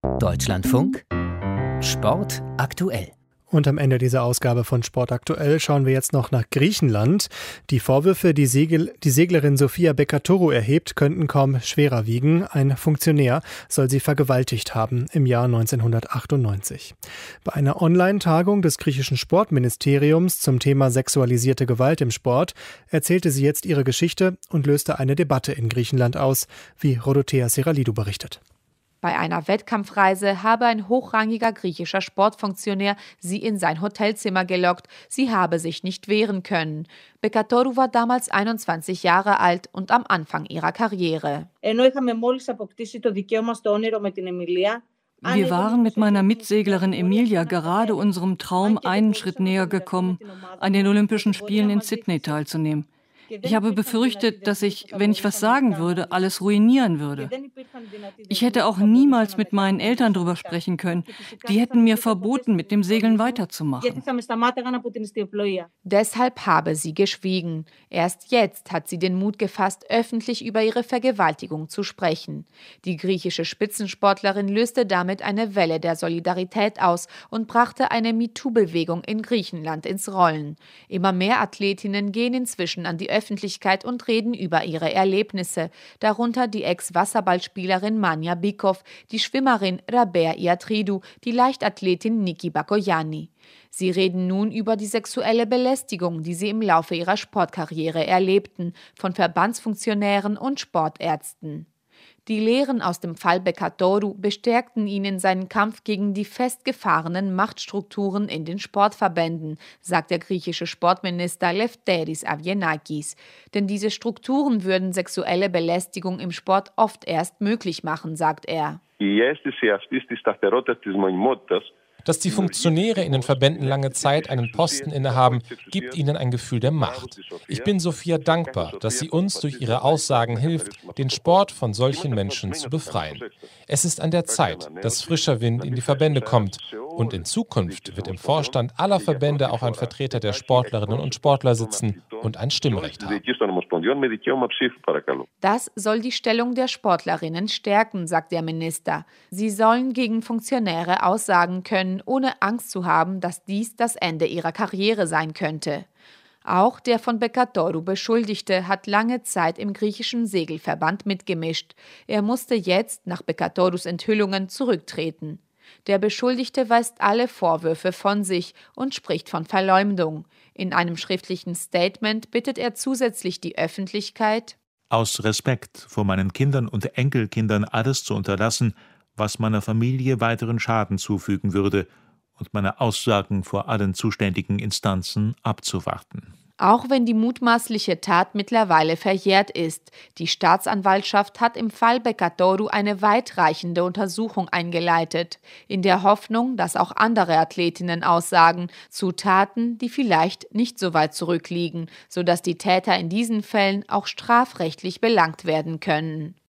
Deutschlandfunk Sport aktuell. Und am Ende dieser Ausgabe von Sport aktuell schauen wir jetzt noch nach Griechenland. Die Vorwürfe, die Seglerin Sofia Bekatourou erhebt, könnten kaum schwerer wiegen. Ein Funktionär soll sie vergewaltigt haben im Jahr 1998. Bei einer Online-Tagung des griechischen Sportministeriums zum Thema sexualisierte Gewalt im Sport erzählte sie jetzt ihre Geschichte und löste eine Debatte in Griechenland aus, wie Rodothea Seralidou berichtet. Bei einer Wettkampfreise habe ein hochrangiger griechischer Sportfunktionär sie in sein Hotelzimmer gelockt. Sie habe sich nicht wehren können. Bekatourou war damals 21 Jahre alt und am Anfang ihrer Karriere. Wir waren mit meiner Mitseglerin Emilia gerade unserem Traum einen Schritt näher gekommen, an den Olympischen Spielen in Sydney teilzunehmen. Ich habe befürchtet, dass ich, wenn ich was sagen würde, alles ruinieren würde. Ich hätte auch niemals mit meinen Eltern darüber sprechen können. Die hätten mir verboten, mit dem Segeln weiterzumachen. Deshalb habe sie geschwiegen. Erst jetzt hat sie den Mut gefasst, öffentlich über ihre Vergewaltigung zu sprechen. Die griechische Spitzensportlerin löste damit eine Welle der Solidarität aus und brachte eine MeToo-Bewegung in Griechenland ins Rollen. Immer mehr Athletinnen gehen inzwischen an die Öffentlichkeit und reden über ihre Erlebnisse, darunter die Ex-Wasserballspielerin Mania Bikov, die Schwimmerin Rabea Iatridou, die Leichtathletin Niki Bakoyanni. Sie reden nun über die sexuelle Belästigung, die sie im Laufe ihrer Sportkarriere erlebten, von Verbandsfunktionären und Sportärzten. Die Lehren aus dem Fall Bekatourou bestärkten ihn in seinen Kampf gegen die festgefahrenen Machtstrukturen in den Sportverbänden, sagt der griechische Sportminister Lefteris Avienakis. Denn diese Strukturen würden sexuelle Belästigung im Sport oft erst möglich machen, sagt er. Dass die Funktionäre in den Verbänden lange Zeit einen Posten innehaben, gibt ihnen ein Gefühl der Macht. Ich bin Sofia dankbar, dass sie uns durch ihre Aussagen hilft, den Sport von solchen Menschen zu befreien. Es ist an der Zeit, dass frischer Wind in die Verbände kommt. Und in Zukunft wird im Vorstand aller Verbände auch ein Vertreter der Sportlerinnen und Sportler sitzen und ein Stimmrecht haben. Das soll die Stellung der Sportlerinnen stärken, sagt der Minister. Sie sollen gegen Funktionäre aussagen können, ohne Angst zu haben, dass dies das Ende ihrer Karriere sein könnte. Auch der von Bekatourou Beschuldigte hat lange Zeit im griechischen Segelverband mitgemischt. Er musste jetzt nach Bekatourous Enthüllungen zurücktreten. Der Beschuldigte weist alle Vorwürfe von sich und spricht von Verleumdung. In einem schriftlichen Statement bittet er zusätzlich die Öffentlichkeit, aus Respekt vor meinen Kindern und Enkelkindern alles zu unterlassen, was meiner Familie weiteren Schaden zufügen würde, und meine Aussagen vor allen zuständigen Instanzen abzuwarten. Auch wenn die mutmaßliche Tat mittlerweile verjährt ist. Die Staatsanwaltschaft hat im Fall Bekatourou eine weitreichende Untersuchung eingeleitet, in der Hoffnung, dass auch andere Athletinnen aussagen zu Taten, die vielleicht nicht so weit zurückliegen, sodass die Täter in diesen Fällen auch strafrechtlich belangt werden können.